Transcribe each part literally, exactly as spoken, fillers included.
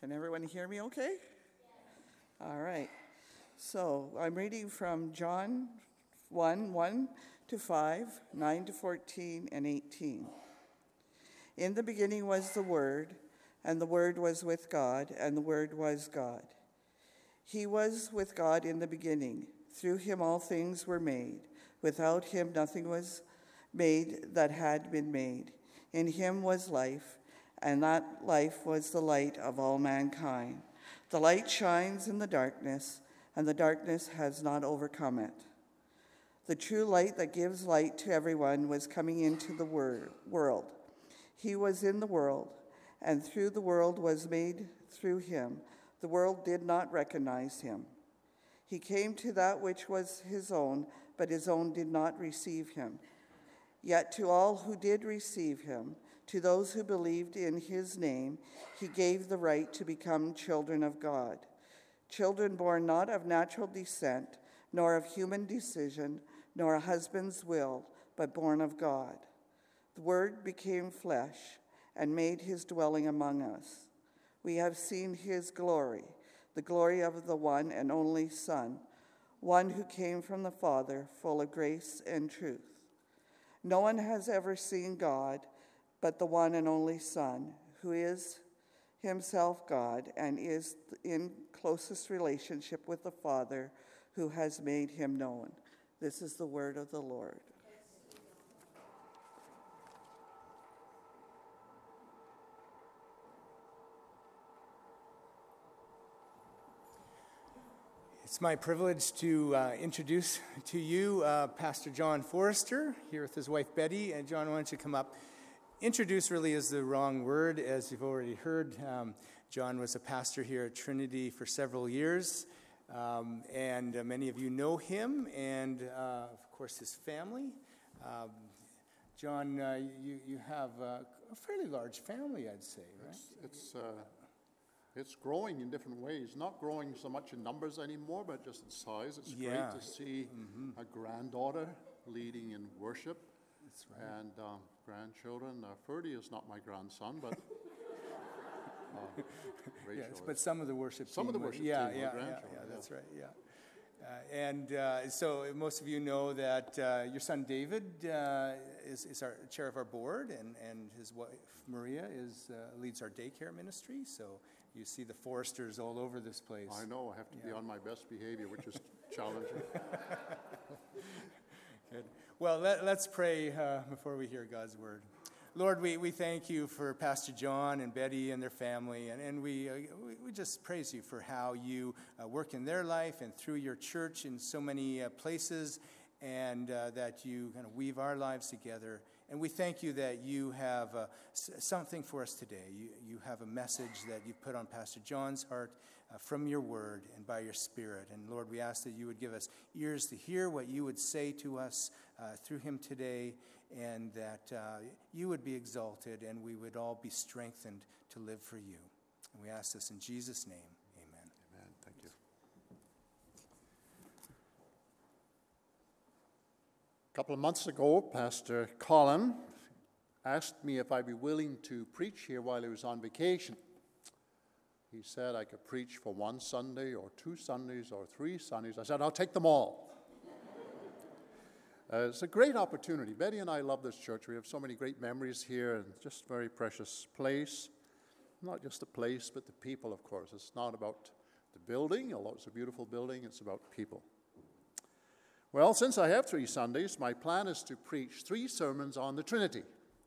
Can everyone hear me okay? Yes. All right. So I'm reading from John one, one to five, nine to fourteen, and eighteen. In the beginning was the Word, and the Word was with God, and the Word was God. He was with God in the beginning. Through him all things were made. Without him nothing was made that had been made. In him was life, and that life was the light of all mankind. The light shines in the darkness, and the darkness has not overcome it. The true light that gives light to everyone was coming into the wor- world. He was in the world, and through the world was made through him. The world did not recognize him. He came to that which was his own, but his own did not receive him. Yet to all who did receive him, to those who believed in his name, he gave the right to become children of God. Children born not of natural descent, nor of human decision, nor a husband's will, but born of God. The Word became flesh and made his dwelling among us. We have seen his glory, the glory of the one and only Son, one who came from the Father, full of grace and truth. No one has ever seen God but the one and only Son, who is himself God and is in closest relationship with the Father, who has made him known. This is the word of the Lord. It's my privilege to uh, introduce to you uh, Pastor John Forrester, here with his wife Betty. And John, why don't you come up? Introduce really is the wrong word, as you've already heard. Um, John was a pastor here at Trinity for several years, um, and uh, many of you know him, and uh, of course his family. Um, John, uh, you, you have uh, a fairly large family, I'd say, right? It's, it's uh, It's growing in different ways, not growing so much in numbers anymore, but just in size. It's Yeah. great to see mm-hmm. a granddaughter leading in worship. That's right. And um, grandchildren. Uh, Ferdy is not my grandson, but uh, Rachel yes, is. but some of the worship Some team of the were- worship yeah, team yeah, were yeah, grandchildren. yeah, that's yeah. right, yeah. Uh, and uh, so most of you know that uh, your son David uh, is, is our chair of our board, and, and his wife Maria is uh, leads our daycare ministry. So you see the Forresters all over this place. I know. I have to yeah. be on my best behavior, which is challenging. Good. Well, let, let's pray uh, before we hear God's word. Lord, we, we thank you for Pastor John and Betty and their family, and, and we, uh, we we just praise you for how you uh, work in their life and through your church in so many uh, places, and uh, that you kind of weave our lives together. And we thank you that you have uh, s- something for us today. You, you have a message that you've put on Pastor John's heart uh, from your word and by your Spirit. And Lord, we ask that you would give us ears to hear what you would say to us uh, through him today, and that uh, you would be exalted and we would all be strengthened to live for you. And we ask this in Jesus' name. Amen. Amen. Thank you. A couple of months ago, Pastor Colin asked me if I'd be willing to preach here while he was on vacation. He said I could preach for one Sunday or two Sundays or three Sundays. I said, I'll take them all. Uh, it's a great opportunity. Betty and I love this church. We have so many great memories here, and just a very precious place. Not just the place, but the people, of course. It's not about the building, although it's a beautiful building. It's about people. Well, since I have three Sundays, my plan is to preach three sermons on the Trinity.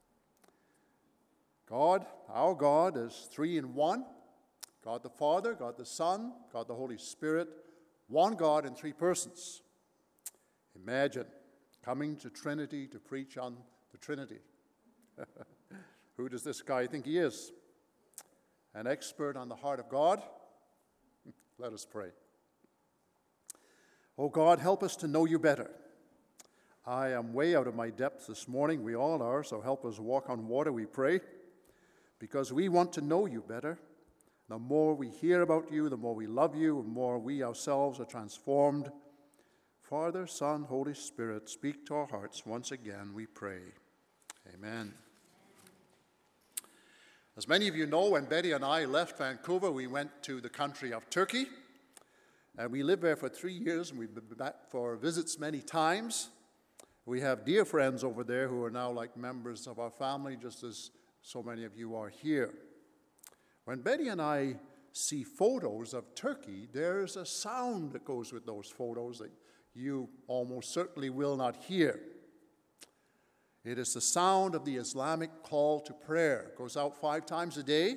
God, our God, is three in one. God the Father, God the Son, God the Holy Spirit, one God in three persons. Imagine coming to Trinity to preach on the Trinity. Who does this guy think he is? An expert on the heart of God? Let us pray. Oh God, help us to know you better. I am way out of my depth this morning. We all are, so help us walk on water, we pray, because we want to know you better. The more we hear about you, the more we love you, the more we ourselves are transformed. Father, Son, Holy Spirit, speak to our hearts once again, we pray. Amen. As many of you know, when Betty and I left Vancouver, we went to the country of Turkey. And we lived there for three years, and we've been back for visits many times. We have dear friends over there who are now like members of our family, just as so many of you are here. When Betty and I see photos of Turkey, there's a sound that goes with those photos that you almost certainly will not hear. It is the sound of the Islamic call to prayer. It goes out five times a day.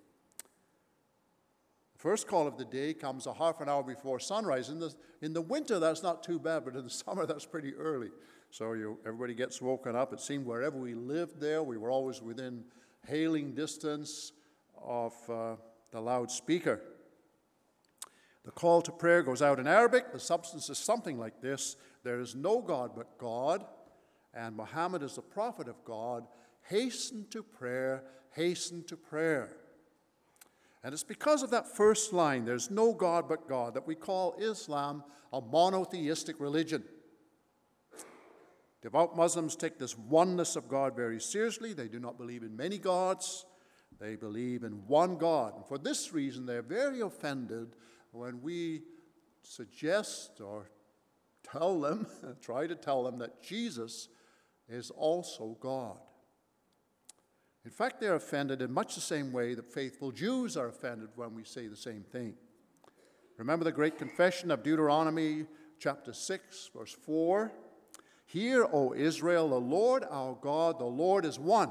The first call of the day comes a half an hour before sunrise. In the, in the winter, that's not too bad, but in the summer, that's pretty early. So you, everybody gets woken up. It seemed wherever we lived there, we were always within hailing distance of uh, the loudspeaker. The call to prayer goes out in Arabic. The substance is something like this: there is no God but God, and Muhammad is the prophet of God. Hasten to prayer, hasten to prayer. And it's because of that first line, there's no God but God, that we call Islam a monotheistic religion. Devout Muslims take this oneness of God very seriously. They do not believe in many gods. They believe in one God. And for this reason, they're very offended when we suggest or tell them, try to tell them that Jesus is also God. In fact, they're offended in much the same way that faithful Jews are offended when we say the same thing. Remember the great confession of Deuteronomy chapter six, verse four? Hear, O Israel, the Lord our God, the Lord is one.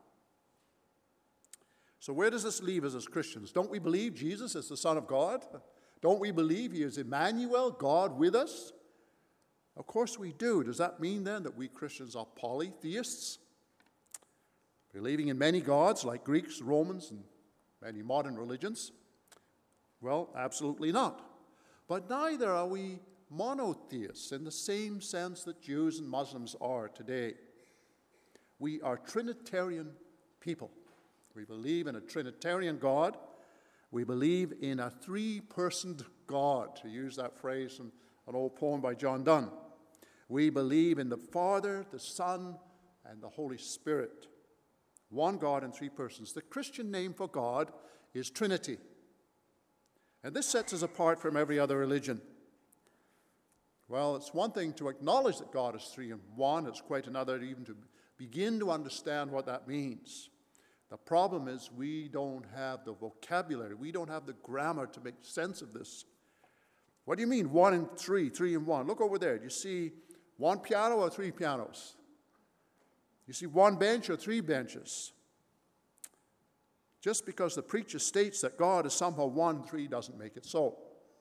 So where does this leave us as Christians? Don't we believe Jesus is the Son of God? Don't we believe he is Emmanuel, God with us? Of course we do. Does that mean then that we Christians are polytheists? Believing in many gods like Greeks, Romans, and many modern religions? Well, absolutely not. But neither are we monotheists in the same sense that Jews and Muslims are today. We are Trinitarian people. We believe in a Trinitarian God. We believe in a three-personed God, to use that phrase from an old poem by John Donne. We believe in the Father, the Son, and the Holy Spirit. One God in three persons. The Christian name for God is Trinity. And this sets us apart from every other religion. Well, it's one thing to acknowledge that God is three in one. It's quite another even to begin to understand what that means. The problem is we don't have the vocabulary. We don't have the grammar to make sense of this. What do you mean, one and three, three and one? Look over there. Do you see one piano or three pianos? You see one bench or three benches? Just because the preacher states that God is somehow one, three doesn't make it so.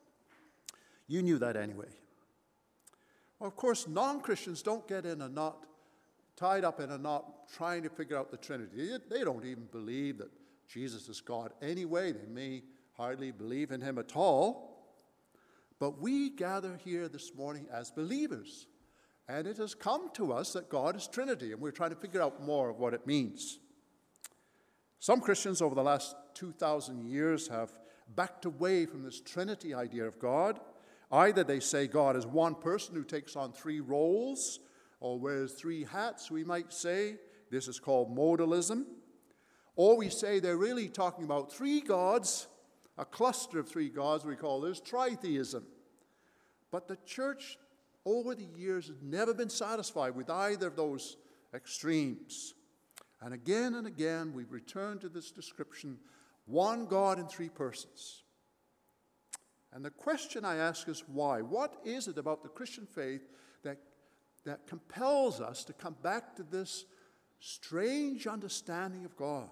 You knew that anyway. Well, of course, non-Christians don't get in a knot, tied up in a knot, trying to figure out the Trinity. They don't even believe that Jesus is God anyway. They may hardly believe in him at all. But we gather here this morning as believers. And it has come to us that God is Trinity, and we're trying to figure out more of what it means. Some Christians over the last two thousand years have backed away from this Trinity idea of God. Either they say God is one person who takes on three roles, or wears three hats, we might say. This is called modalism. Or we say they're really talking about three gods, a cluster of three gods, we call this tritheism. But the church over the years has never been satisfied with either of those extremes. And again and again, we've returned to this description, one God in three persons. And the question I ask is why? What is it about the Christian faith that, that compels us to come back to this strange understanding of God?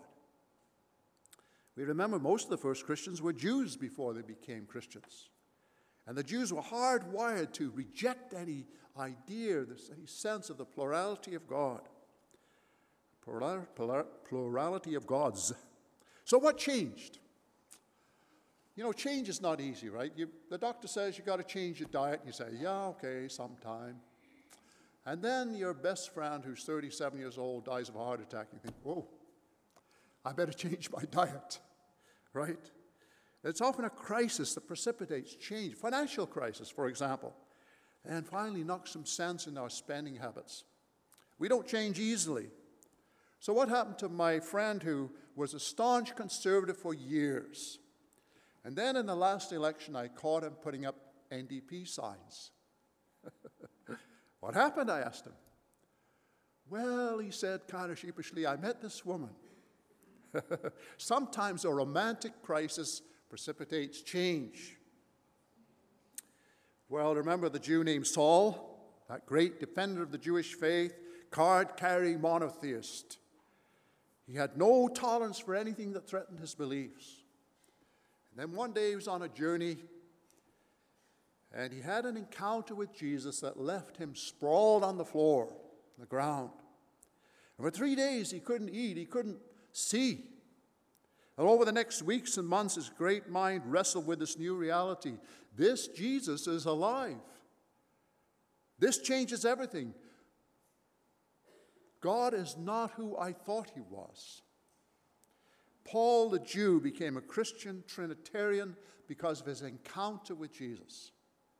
We remember most of the first Christians were Jews before they became Christians. And the Jews were hardwired to reject any idea, any sense of the plurality of God. Plural, plural, plurality of gods. So what changed? You know, change is not easy, right? You, the doctor says you got to change your diet. You say, yeah, okay, sometime. And then your best friend who's thirty-seven years old dies of a heart attack. You think, whoa, I better change my diet, right? It's often a crisis that precipitates change, financial crisis, for example, and finally knocks some sense in our spending habits. We don't change easily. So what happened to my friend who was a staunch conservative for years. And then in the last election, I caught him putting up N D P signs. What happened, I asked him. Well, he said kind of sheepishly, I met this woman. Sometimes a romantic crisis precipitates change. Well, remember the Jew named Saul, that great defender of the Jewish faith, card-carrying monotheist. He had no tolerance for anything that threatened his beliefs. And then one day he was on a journey, and he had an encounter with Jesus that left him sprawled on the floor, on the ground. And for three days he couldn't eat, he couldn't see. And over the next weeks and months, his great mind wrestled with this new reality. This Jesus is alive. This changes everything. God is not who I thought he was. Paul the Jew became a Christian Trinitarian because of his encounter with Jesus.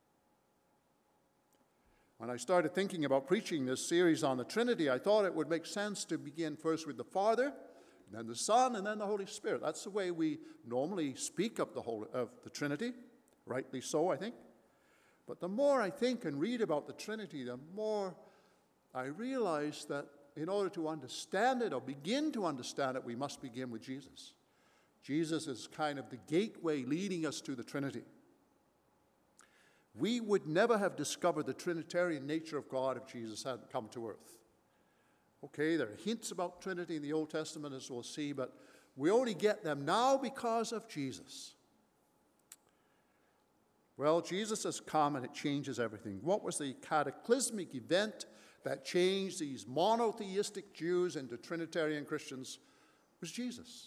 When I started thinking about preaching this series on the Trinity, I thought it would make sense to begin first with the Father, then the Son, and then the Holy Spirit. That's the way we normally speak of the, Holy, of the Trinity, rightly so, I think. But the more I think and read about the Trinity, the more I realize that in order to understand it or begin to understand it, we must begin with Jesus. Jesus is kind of the gateway leading us to the Trinity. We would never have discovered the Trinitarian nature of God if Jesus hadn't come to earth. Okay, there are hints about Trinity in the Old Testament, as we'll see, but we only get them now because of Jesus. Well, Jesus has come and it changes everything. What was the cataclysmic event that changed these monotheistic Jews into Trinitarian Christians? It was Jesus.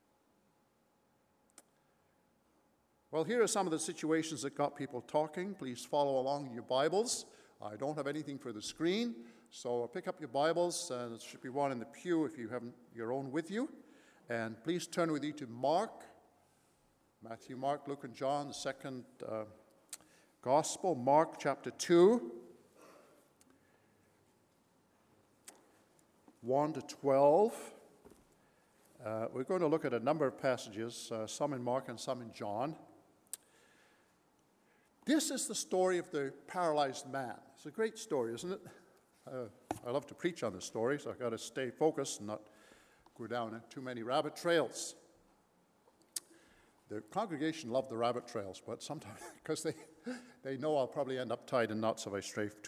Well, here are some of the situations that got people talking. Please follow along in your Bibles. I don't have anything for the screen, so pick up your Bibles, and there should be one in the pew if you haven't your own with you. And please turn with you to Mark, Matthew, Mark, Luke, and John, the second uh, Gospel, Mark chapter two, one to twelve. Uh, we're going to look at a number of passages, uh, some in Mark and some in John. This is the story of the paralyzed man. It's a great story, isn't it? Uh, I love to preach on this story, so I've got to stay focused and not go down too many rabbit trails. The congregation loved the rabbit trails, but sometimes, because they, they know I'll probably end up tied in knots if I stray too